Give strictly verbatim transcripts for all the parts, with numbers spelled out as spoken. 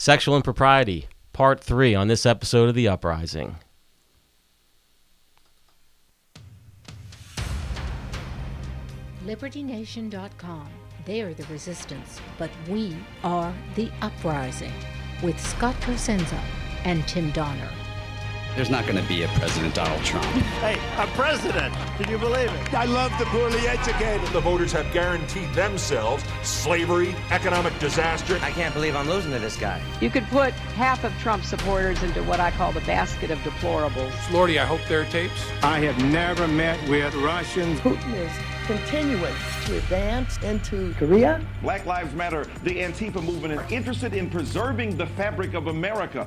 Sexual Impropriety, Part three on this episode of The Uprising. Liberty Nation dot com. They are the resistance, but we are the uprising. With Scott Cosenza and Tim Donner. There's not going to be a President Donald Trump. Hey, a president! Can you believe it? I love the poorly educated. The voters have guaranteed themselves slavery, economic disaster. I can't believe I'm losing to this guy. You could put half of Trump supporters into what I call the basket of deplorables. Lordy, I hope there are tapes. I have never met with Russians. Putin is continuing to advance into Korea. Black Lives Matter, the Antifa movement, are interested in preserving the fabric of America.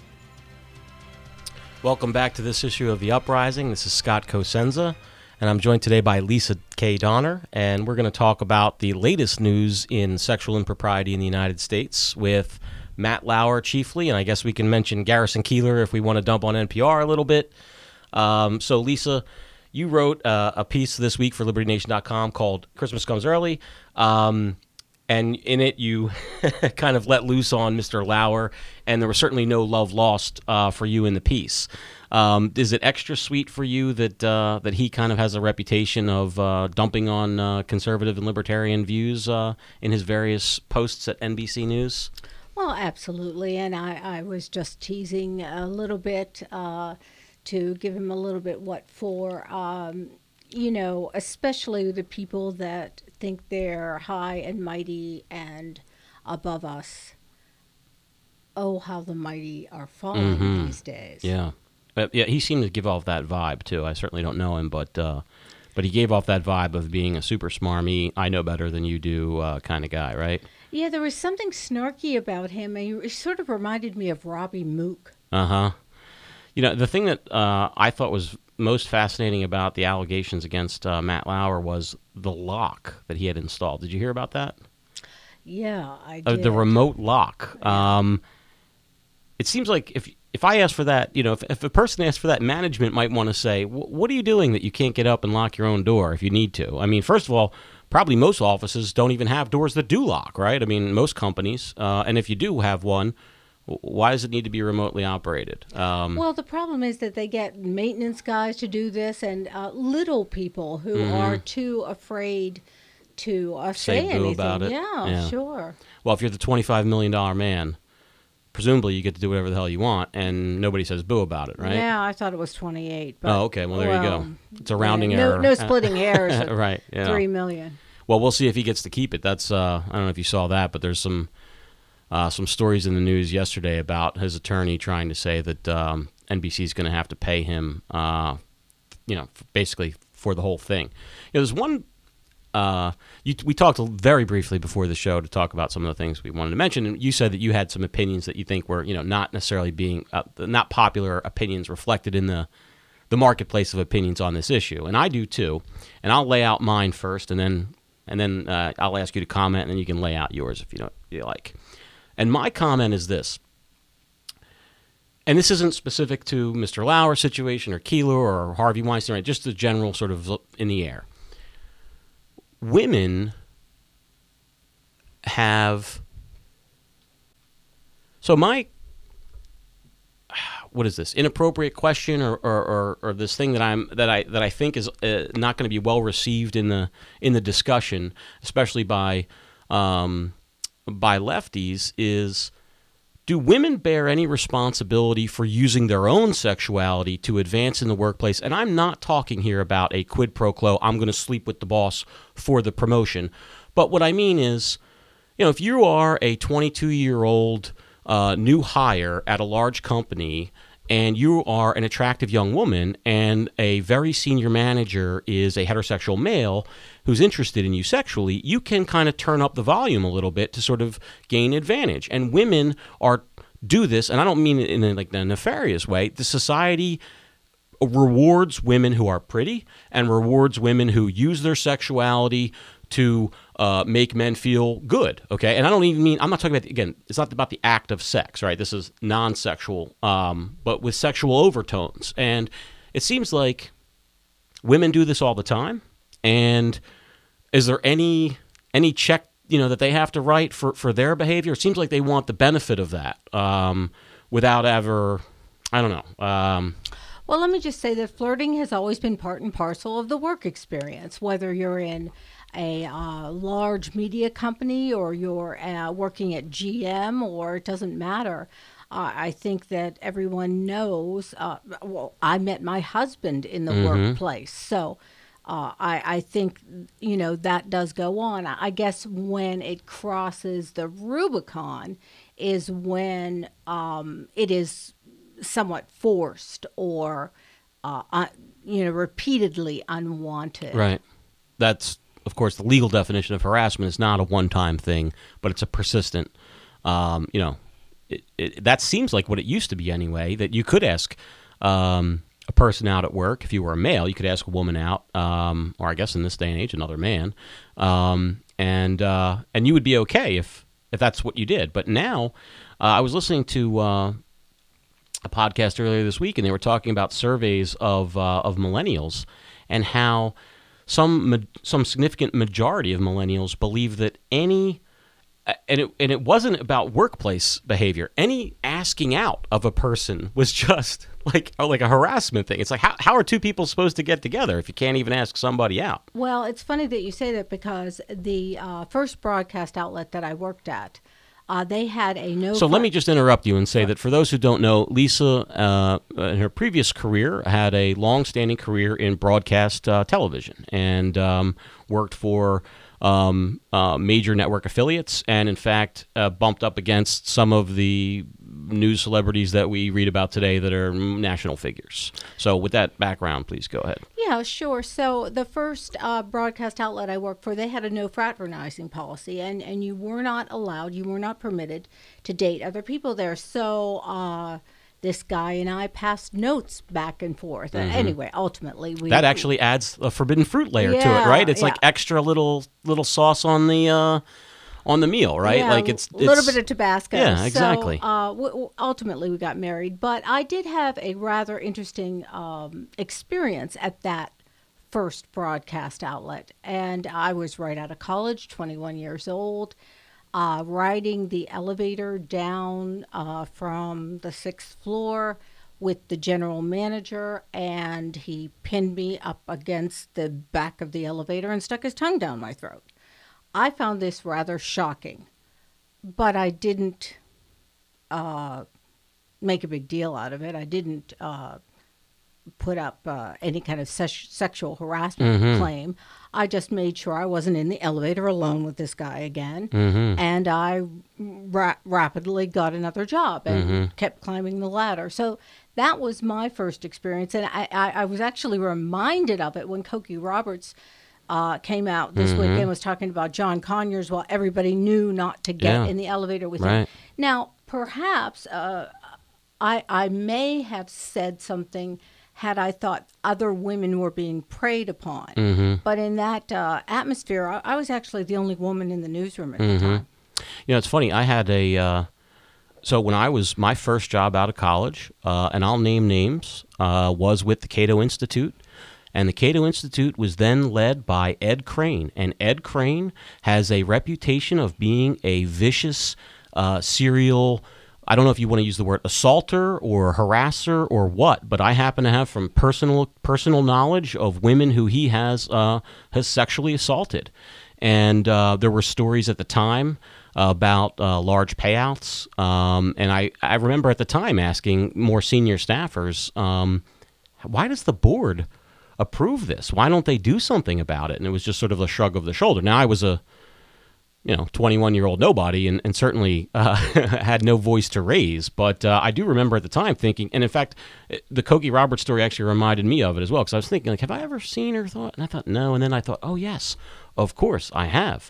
Welcome back to this issue of The Uprising. This is Scott Cosenza, and I'm joined today by Lisa K. Donner, and we're going to talk about the latest news in sexual impropriety in the United States with Matt Lauer chiefly, and I guess we can mention Garrison Keillor if we want to dump on N P R a little bit. Um, so, Lisa, you wrote uh, a piece this week for Liberty Nation dot com called Christmas Comes Early, um, and in it you kind of let loose on Mister Lauer, and there was certainly no love lost uh, for you in the piece. Um, is it extra sweet for you that uh, that he kind of has a reputation of uh, dumping on uh, conservative and libertarian views uh, in his various posts at N B C News? Well, absolutely, and I, I was just teasing a little bit uh, to give him a little bit what for. Um, you know, especially the people that think they're high and mighty and above us. Oh, how the mighty are falling mm-hmm. these days. Yeah. Uh, yeah, he seemed to give off that vibe, too. I certainly don't know him, but uh, but he gave off that vibe of being a super smarmy, I know better than you do uh, kind of guy, right? Yeah, there was something snarky about him. He, he sort of reminded me of Robbie Mook. Uh-huh. You know, the thing that uh, I thought was most fascinating about the allegations against uh, Matt Lauer was the lock that he had installed. Did you hear about that? Yeah, I did. Uh, the remote lock. Um, it seems like if if I ask for that, you know, if, if a person asks for that, management might want to say, what are you doing that you can't get up and lock your own door if you need to? I mean, first of all, probably most offices don't even have doors that do lock, right? I mean, most companies. Uh, and if you do have one, why does it need to be remotely operated? Um, well, the problem is that they get maintenance guys to do this and uh, little people who mm-hmm. are too afraid to uh, say, say boo anything. about it. Yeah, yeah, sure. Well, if you're the twenty-five million dollars man, presumably you get to do whatever the hell you want, and nobody says boo about it, right? Yeah, I thought it was twenty-eight. But, oh, okay. Well, there well, you go. It's a rounding yeah, error. No, no splitting hairs. Right. Yeah. Three million. Well, we'll see if he gets to keep it. That's uh, I don't know if you saw that, but there's some uh, some stories in the news yesterday about his attorney trying to say that um, N B C is going to have to pay him, uh, you know, basically for the whole thing. You know, there's one. Uh, you, we talked very briefly before the show to talk about some of the things we wanted to mention, and you said that you had some opinions that you think were, you know, not necessarily being uh, not popular opinions reflected in the the marketplace of opinions on this issue, and I do too. And I'll lay out mine first, and then and then uh, I'll ask you to comment, and then you can lay out yours if you don't if you like. And my comment is this, and this isn't specific to Mister Lauer's situation or Keillor or Harvey Weinstein, right? Just the general sort of in the air. Women have, so my, what is this, inappropriate question or, or, or, or this thing that I'm that I that I think is uh, not going to be well received in the in the discussion, especially by um, by lefties, is, do women bear any responsibility for using their own sexuality to advance in the workplace? And I'm not talking here about a quid pro quo, I'm going to sleep with the boss for the promotion. But what I mean is, you know, if you are a twenty-two-year-old uh, new hire at a large company and you are an attractive young woman and a very senior manager is a heterosexual male who's interested in you sexually, you can kind of turn up the volume a little bit to sort of gain advantage. And women are do this, and I don't mean it in a, like a nefarious way. The society rewards women who are pretty and rewards women who use their sexuality to uh, make men feel good, okay? And I don't even mean, I'm not talking about, again, it's not about the act of sex, right? This is non-sexual, um, but with sexual overtones. And it seems like women do this all the time. And is there any any check you know, that they have to write for, for their behavior. It seems like they want the benefit of that um, without ever, I don't know. Um, well, let me just say that flirting has always been part and parcel of the work experience, whether you're in a uh, large media company or you're uh, working at G M, or it doesn't matter. Uh, I think that everyone knows, uh, well, I met my husband in the mm-hmm. workplace. So uh, I, I think, you know, that does go on. I guess when it crosses the Rubicon is when um, it is somewhat forced or, uh, uh, you know, repeatedly unwanted. Right. That's, of course, the legal definition of harassment is not a one-time thing, but it's a persistent, um, you know, It, it, that seems like what it used to be anyway, that you could ask um, a person out at work. If you were a male, you could ask a woman out, um, or I guess in this day and age, another man, um, and uh, and you would be okay if, if that's what you did. But now, uh, I was listening to uh, a podcast earlier this week, and they were talking about surveys of uh, of millennials and how some some significant majority of millennials believe that any And it and it wasn't about workplace behavior. Any asking out of a person was just like like a harassment thing. It's like, how how are two people supposed to get together if you can't even ask somebody out? Well, it's funny that you say that, because the uh, first broadcast outlet that I worked at, uh, they had a no. So let me just interrupt you and say that for those who don't know, Lisa, uh, in her previous career, had a long-standing career in broadcast uh, television and um, worked for Um, uh, major network affiliates, and in fact uh, bumped up against some of the news celebrities that we read about today that are national figures. So with that background, please go ahead. Yeah, sure. So the first uh, broadcast outlet I worked for, they had a no fraternizing policy, and, and you were not allowed, you were not permitted to date other people there. So uh, this guy and I passed notes back and forth. Mm-hmm. Anyway, ultimately, we that actually adds a forbidden fruit layer yeah, to it, right? It's yeah. like extra little little sauce on the uh, on the meal, right? Yeah, like it's, it's a little bit of Tabasco. Yeah, exactly. So, uh, w- w- ultimately, we got married, but I did have a rather interesting um, experience at that first broadcast outlet, and I was right out of college, twenty-one years old. Uh, riding the elevator down uh, from the sixth floor with the general manager, and he pinned me up against the back of the elevator and stuck his tongue down my throat. I found this rather shocking, but I didn't uh, make a big deal out of it. I didn't uh, put up uh, any kind of se- sexual harassment mm-hmm. claim. I just made sure I wasn't in the elevator alone with this guy again. Mm-hmm. And I ra- rapidly got another job and mm-hmm. kept climbing the ladder. So that was my first experience. And I, I, I was actually reminded of it when Cokie Roberts uh, came out this mm-hmm. week and was talking about John Conyers while everybody knew not to get yeah. in the elevator with right. him. Now, perhaps uh, I, I may have said something had I thought other women were being preyed upon. Mm-hmm. But in that uh, atmosphere, I, I was actually the only woman in the newsroom at mm-hmm. the time. You know, it's funny. I had a, uh, so when I was, my first job out of college, uh, and I'll name names, uh, was with the Cato Institute. And the Cato Institute was then led by Ed Crane. And Ed Crane has a reputation of being a vicious uh, serial I don't know if you want to use the word assaulter or harasser or what, but I happen to have from personal personal knowledge of women who he has uh, has sexually assaulted. And uh, there were stories at the time about uh, large payouts. Um, and I, I remember at the time asking more senior staffers, um, why does the board approve this? Why don't they do something about it? And it was just sort of a shrug of the shoulder. Now, I was a you know, twenty-one-year-old nobody, and, and certainly uh, had no voice to raise. But uh, I do remember at the time thinking, and in fact, the Cokie Roberts story actually reminded me of it as well, because I was thinking, like, have I ever seen or thought? And I thought, no. And then I thought, oh, yes, of course I have.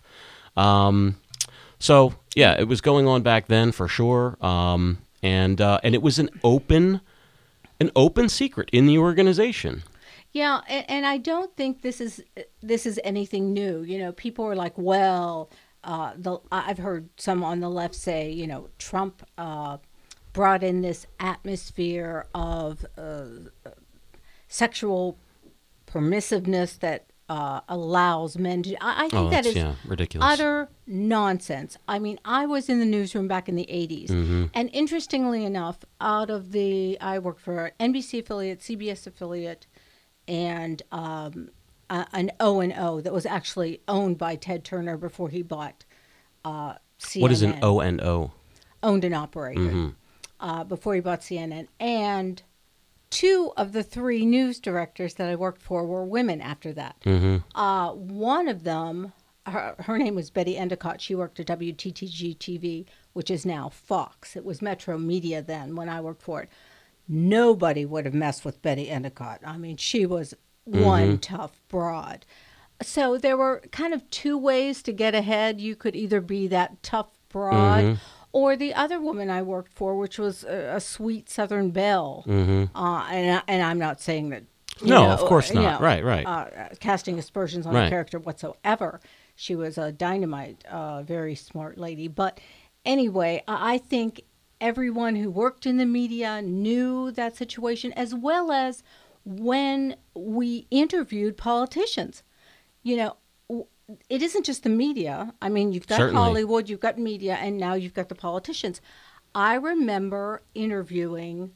Um, so, yeah, it was going on back then for sure. Um, and uh, and it was an open, an open secret in the organization. Yeah, and, and I don't think this is this is anything new. You know, people are like, well, Uh, the, I've heard some on the left say, you know, Trump uh, brought in this atmosphere of uh, sexual permissiveness that uh, allows men to. I, I think Oh, that that's, is yeah, ridiculous. utter nonsense. I mean, I was in the newsroom back in the eighties, Mm-hmm. and interestingly enough, out of the I worked for an N B C affiliate, C B S affiliate, and um, uh, an O and O that was actually owned by Ted Turner before he bought uh, C N N. What is an O and O? Owned and operated Mm-hmm. uh, before he bought C N N. And two of the three news directors that I worked for were women after that. Mm-hmm. Uh, one of them, her, her name was Betty Endicott. She worked at W T T G T V, which is now Fox. It was Metro Media then when I worked for it. Nobody would have messed with Betty Endicott. I mean, she was one Mm-hmm. tough broad. So there were kind of two ways to get ahead. You could either be that tough broad, Mm-hmm. or the other woman I worked for, which was a, a sweet Southern belle. Mm-hmm. Uh, and, I- and I'm not saying that. you No, know, of course you not. know, Right, right. Uh, casting aspersions on Right. a character whatsoever. She was a dynamite, uh, very smart lady. But anyway, I I think everyone who worked in the media knew that situation, as well as when we interviewed politicians. You know, w- it isn't just the media. I mean, you've got Certainly. Hollywood, you've got media, and now you've got the politicians. I remember interviewing,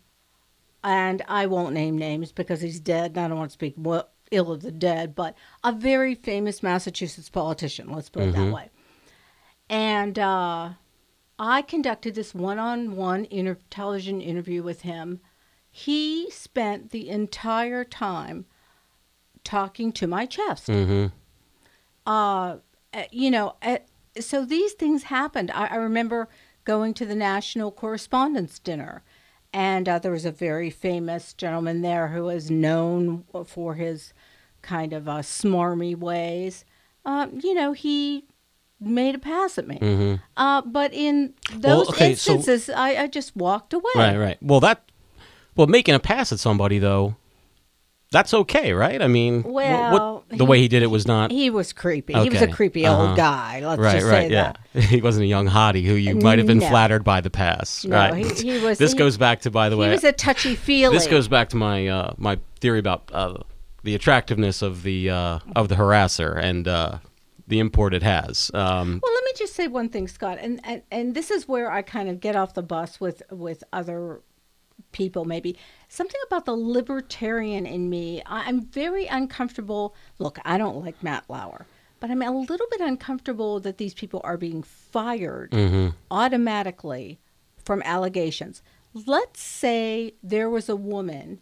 and I won't name names because he's dead, and I don't want to speak well, ill of the dead, but a very famous Massachusetts politician, let's put it that way. And uh, I conducted this one-on-one inter- television interview with him. He spent the entire time talking to my chest. Mm-hmm. Uh, uh, you know, uh, so these things happened. I, I remember going to the National Correspondents' Dinner, and uh, there was a very famous gentleman there who was known for his kind of uh, smarmy ways. Um, you know, he made a pass at me. Mm-hmm. Uh, but in those Well, okay, so- instances, I, I just walked away. Right, right. Well, that, well, making a pass at somebody though, that's okay, right? I mean, wh- Well, what, the way he did it was not. He was creepy. He was a Okay. creepy Uh-huh. old guy. Let's right, just right, say yeah. that. He wasn't a young hottie who you might have been No. flattered by the pass, No, right? he- he was- This he- goes back to, by the way, He was a touchy-feely. this goes back to my uh, my theory about uh, the attractiveness of the uh, of the harasser and uh, the import it has. Um, Well, let me just say one thing, Scott, and, and and this is where I kind of get off the bus with with other people. Maybe something about the libertarian in me. I, I'm very uncomfortable. Look, I don't like Matt Lauer, but I'm a little bit uncomfortable that these people are being fired Mm-hmm. automatically from allegations. Let's say there was a woman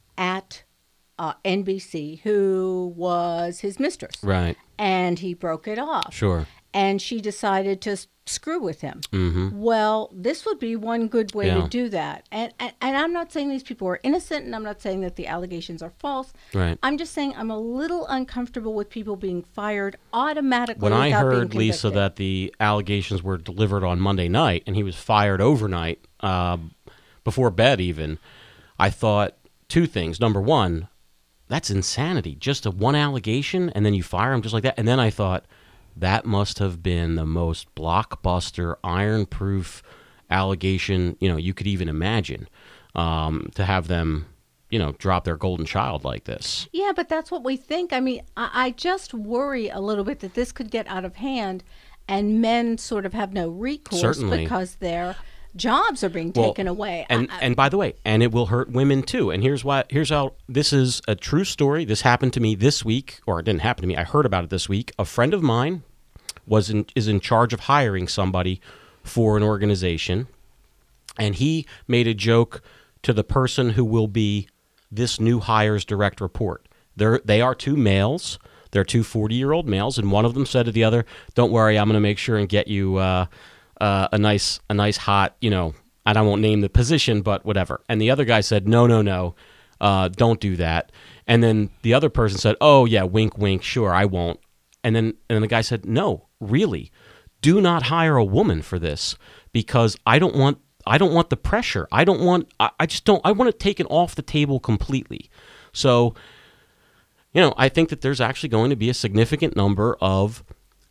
at uh, N B C who was his mistress, right, and he broke it off. sure. And she decided to s- screw with him. Mm-hmm. Well, this would be one good way Yeah. to do that. And, and and I'm not saying these people are innocent, and I'm not saying that the allegations are false. Right. I'm just saying I'm a little uncomfortable with people being fired automatically. When I without being heard, Lisa, convicted. that the allegations were delivered on Monday night and he was fired overnight, uh, before bed even, I thought two things. Number one, that's insanity. Just a one allegation and then you fire him just like that. And then I thought, that must have been the most blockbuster, iron-proof allegation, you know, you could even imagine, um, to have them, you know, drop their golden child like this. Yeah, but that's what we think. I mean, I, I just worry a little bit that this could get out of hand, and men sort of have no recourse Certainly. because their jobs are being Well, taken away. And I- I- and by the way, and it will hurt women too. And here's why. Here's how. This is a true story. This happened to me this week, or it didn't happen to me. I heard about it this week. A friend of mine was in, is in charge of hiring somebody for an organization, and he made a joke to the person who will be this new hire's direct report. They're they are two males. They're two forty-year-old males, and one of them said to the other, "Don't worry, I'm going to make sure and get you uh, uh, a nice, a nice hot, you know, and I won't name the position, but whatever." And the other guy said, "No, no, no, uh, don't do that." And then the other person said, "Oh yeah, wink, wink, sure, I won't." And then and then the guy said, "No, really, do not hire a woman for this because I don't want, I don't want the pressure. I don't want, I, I just don't. I want it taken off the table completely." So, you know, I think that there's actually going to be a significant number of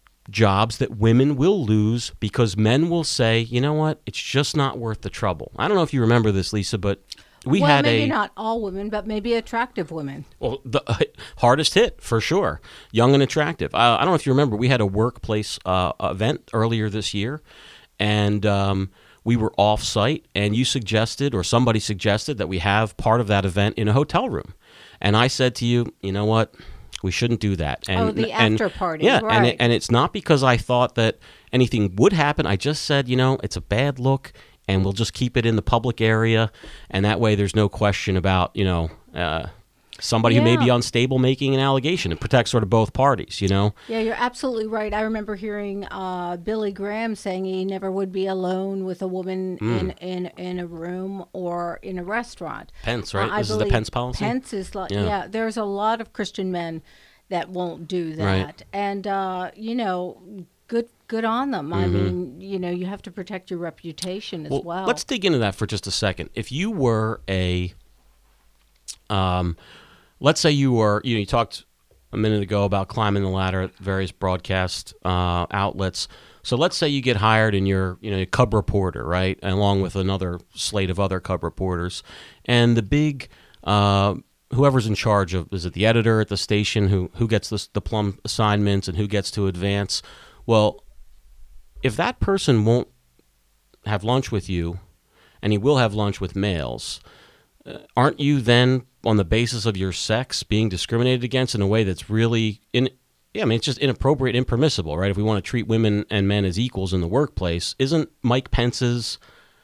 jobs that women will lose because men will say, you know what, it's just not worth the trouble. I don't know if you remember this, Lisa, but we well, had maybe a not all women, but maybe attractive women. well the uh, hardest hit for sure, young and attractive. Uh, I don't know if you remember, we had a workplace uh, event earlier this year, and um, we were off site, and you suggested, or somebody suggested, that we have part of that event in a hotel room, and I said to you, you know what? We shouldn't do that. And, oh, the and, after party. Yeah, right. and it, and it's not because I thought that anything would happen. I just said, you know, it's a bad look, and we'll just keep it in the public area, and that way there's no question about, you know, uh, somebody yeah. who may be unstable making an allegation. It protects sort of both parties, you know? Yeah, you're absolutely right. I remember hearing uh, Billy Graham saying he never would be alone with a woman Mm. in, in, in a room or in a restaurant. Pence, right? Uh, this is the Pence policy? Pence is like, Yeah. yeah. There's a lot of Christian men that won't do that. Right. And, uh, you know, good good on them. I mean, you know, you have to protect your reputation as Well, well. let's dig into that for just a second. If you were a, um, let's say you were, you know, you talked a minute ago about climbing the ladder at various broadcast uh, outlets. So let's say you get hired and you're, you know, a cub reporter, right, along with another slate of other cub reporters, and the big, uh, whoever's in charge of, is it the editor at the station who who gets the, the plum assignments and who gets to advance? Well, if that person won't have lunch with you, and he will have lunch with males, uh, aren't you then, on the basis of your sex, being discriminated against in a way that's really in? Yeah, I mean, it's just inappropriate, impermissible, right? If we want to treat women and men as equals in the workplace, isn't Mike Pence's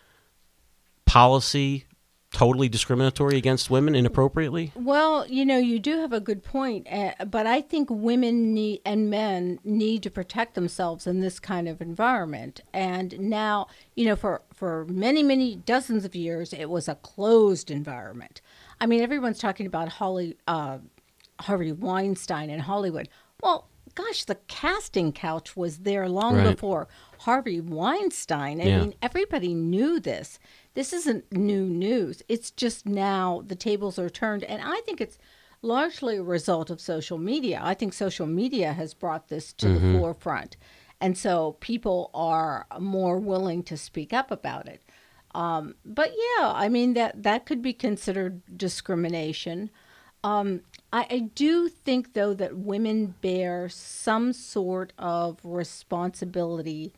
policy totally discriminatory against women inappropriately? Well, you know, you do have a good point, uh, but I think women need, and men need to protect themselves in this kind of environment. And now, you know, for, for many, many dozens of years, it was a closed environment. I mean, everyone's talking about Holly, uh, Harvey Weinstein in Hollywood. Well, gosh, the casting couch was there long Right. before Harvey Weinstein. I Yeah. mean, everybody knew this. This isn't new news. It's just now the tables are turned. And I think it's largely a result of social media. I think social media has brought this to Mm-hmm. the forefront. And so people are more willing to speak up about it. Um, but yeah, I mean, that, that could be considered discrimination. Um, I, I do think, though, that women bear some sort of responsibility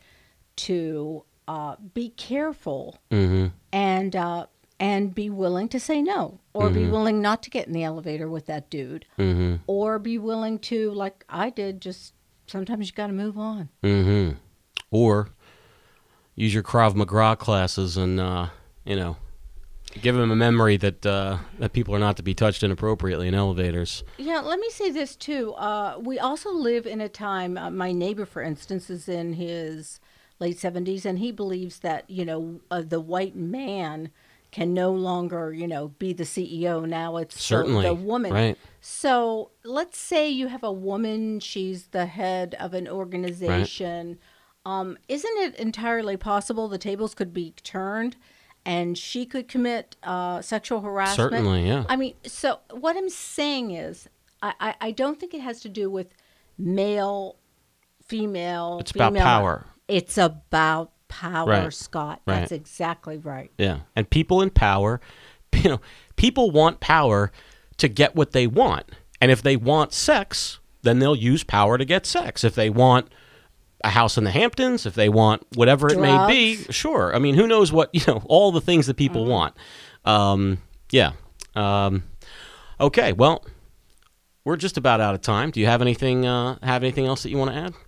to uh, be careful Mm-hmm. and uh, and be willing to say no, or Mm-hmm. be willing not to get in the elevator with that dude, Mm-hmm. or be willing to, like I did, just sometimes you got to move on. Mm-hmm. Or use your Krav Maga classes and, uh, you know, give them a memory that uh, that people are not to be touched inappropriately in elevators. Yeah, let me say this too. Uh, we also live in a time. Uh, my neighbor, for instance, is in his late seventies, and he believes that, you know, uh, the white man can no longer, you know, be the C E O. Now it's the- Certainly, the woman. right. So let's say you have a woman. She's the head of an organization. Um, isn't it entirely possible the tables could be turned and she could commit uh, sexual harassment? Certainly, yeah. I mean, so what I'm saying is, I, I, I don't think it has to do with male, female. It's about female. power. It's about power, Right. Scott. Right. That's exactly right. Yeah, and people in power, you know, people want power to get what they want. And if they want sex, then they'll use power to get sex. If they want a house in the Hamptons, if they want whatever it may be, Drugs. sure. I mean, who knows what, you know, all the things that people Mm-hmm. want. Um, yeah. Um, okay, well, we're just about out of time. Do you have anything uh, have anything else that you want to add?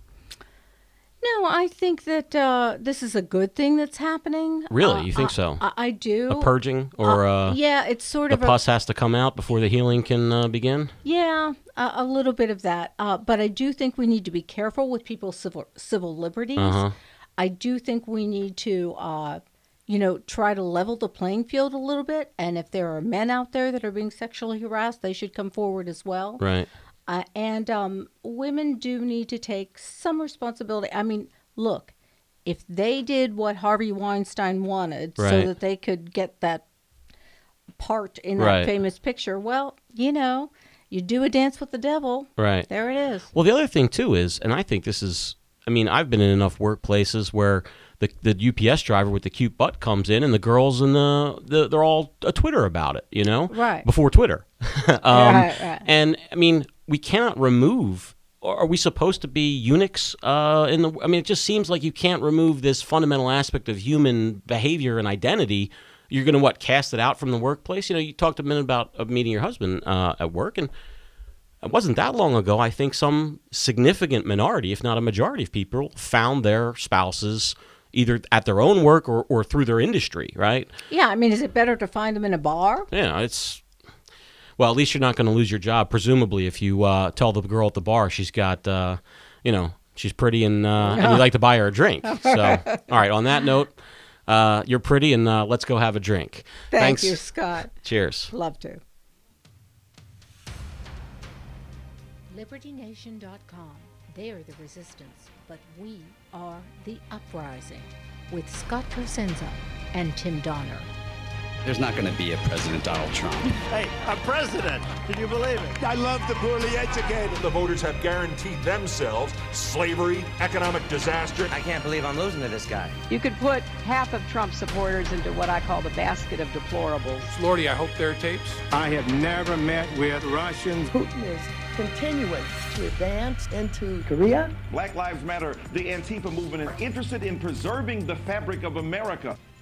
No, I think that uh, this is a good thing that's happening. Really? Uh, You think I- so? I, I do. A purging or uh, yeah, it's sort the of a pus has to come out before the healing can uh, begin? Yeah, a, a little bit of that. Uh, but I do think we need to be careful with people's civil civil liberties. Uh-huh. I do think we need to, uh, you know, try to level the playing field a little bit. And if there are men out there that are being sexually harassed, they should come forward as well. Right. Uh, and um, women do need to take some responsibility. I mean, look, if they did what Harvey Weinstein wanted so Right. that they could get that part in that Right. famous picture, well, you know, you do a dance with the devil. Right. There it is. Well, the other thing, too, is, and I think this is, I mean, I've been in enough workplaces where the the U P S driver with the cute butt comes in, and the girls and the, the they're all a Twitter about it, you know, right before Twitter. um, right, right. And I mean, we cannot remove. Or are we supposed to be eunuchs uh, in the? I mean, it just seems like you can't remove this fundamental aspect of human behavior and identity. You're going to what? Cast it out from the workplace? You know, you talked a minute about uh, meeting your husband uh, at work, and it wasn't that long ago. I think some significant minority, if not a majority, of people found their spouses either at their own work or, or through their industry. Right? Yeah. I mean, is it better to find them in a bar? Yeah, it's. Well, at least you're not going to lose your job, presumably, if you uh, tell the girl at the bar she's got, uh, you know, she's pretty and, uh, and you'd like to buy her a drink. So, all right, on that note, uh, you're pretty and uh, let's go have a drink. Thank Thanks. you, Scott. Cheers. Love to. Liberty Nation dot com. They are the resistance, but we are the uprising. With Scott Cosenza and Tim Donner. There's not going to be a President Donald Trump. Hey, a president. Can you believe it? I love the poorly educated. The voters have guaranteed themselves slavery, economic disaster. I can't believe I'm losing to this guy. You could put half of Trump supporters into what I call the basket of deplorables. Lordy, I hope there are tapes. I have never met with Russians. Putin is continuing to advance into Korea. Black Lives Matter, the Antifa movement is interested in preserving the fabric of America.